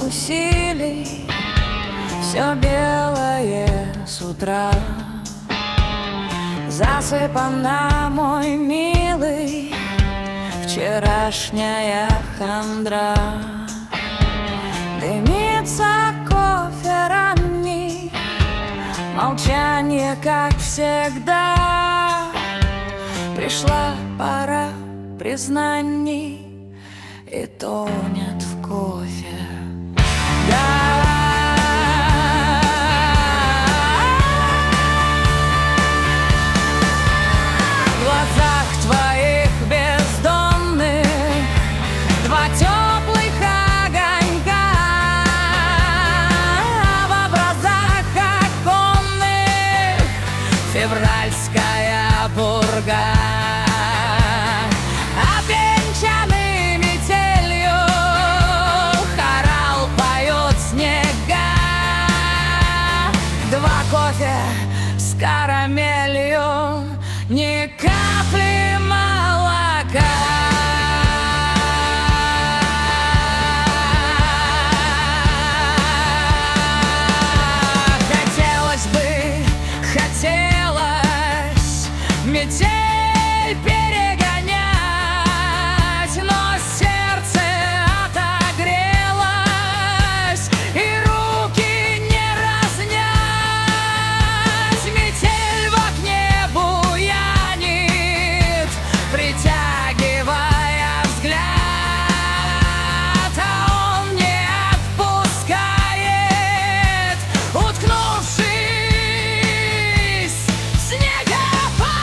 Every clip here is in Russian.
усилий все белое с утра засыпана, мой милый, вчерашняя хандра. Дымится кофе ранний, молчание, как всегда. Пришла пора признаний и тонет в кофе. В глазах твоих бездонных два теплых огонька, в образах оконных февральская пурга. Обвенчанный метелью хорал поет снега. Два кофе с карамелью, ни капли молока. Хотелось метель перегонять, но сердце отогрелось и руки не разнять. Метель в окне буянит, притягивая взгляд, а он не отпускает, уткнувшись в снегопад.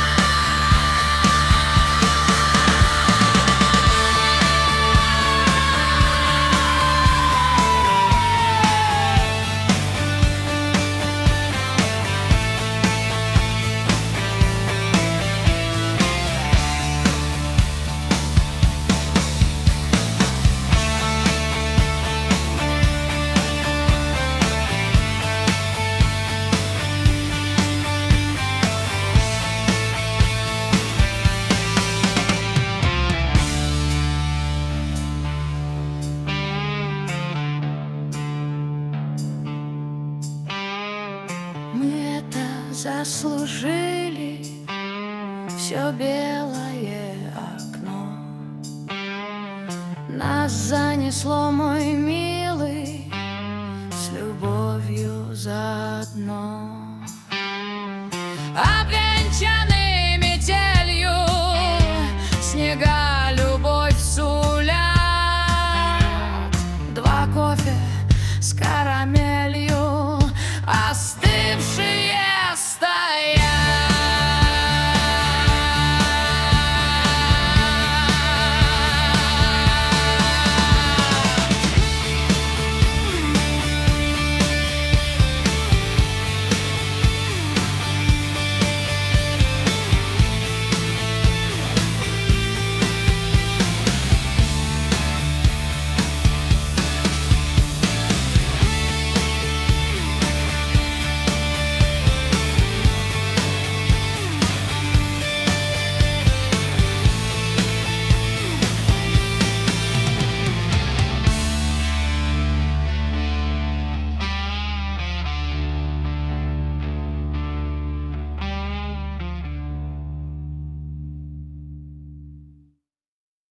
Мы это заслужили, все белое окно. Нас занесло, мой милый, с любовью заодно. Обвенчанный